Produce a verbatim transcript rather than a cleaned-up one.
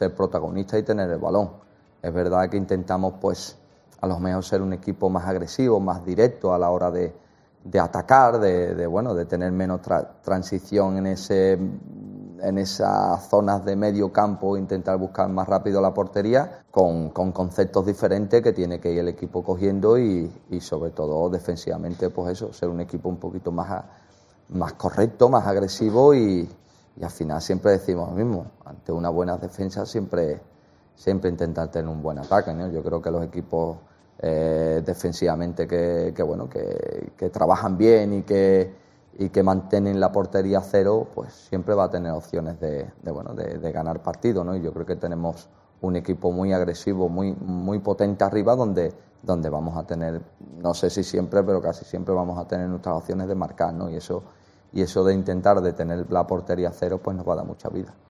ser protagonistas y tener el balón. Es verdad que intentamos, pues, a lo mejor ser un equipo más agresivo, más directo a la hora de, de atacar, de, de, bueno, de tener menos tra transición en, ese, en esas zonas de medio campo, intentar buscar más rápido la portería, con, con conceptos diferentes que tiene que ir el equipo cogiendo y, y sobre todo defensivamente, pues eso, ser un equipo un poquito más, a, más correcto, más agresivo y, y al final siempre decimos lo mismo, ante una buena defensa siempre, siempre intentar tener un buen ataque, ¿no? Yo creo que los equipos Eh, defensivamente que, que bueno que, que trabajan bien y que y que mantienen la portería a cero, pues siempre va a tener opciones de, de bueno de, de ganar partido, ¿no? Y yo creo que tenemos un equipo muy agresivo, muy muy potente arriba, donde donde vamos a tener, no sé si siempre, pero casi siempre vamos a tener nuestras opciones de marcar, ¿no? Y eso y eso de intentar detener la portería a cero, pues nos va a dar mucha vida.